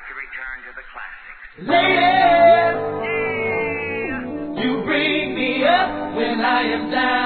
to return to the classics. Lady, you bring me up when I am down.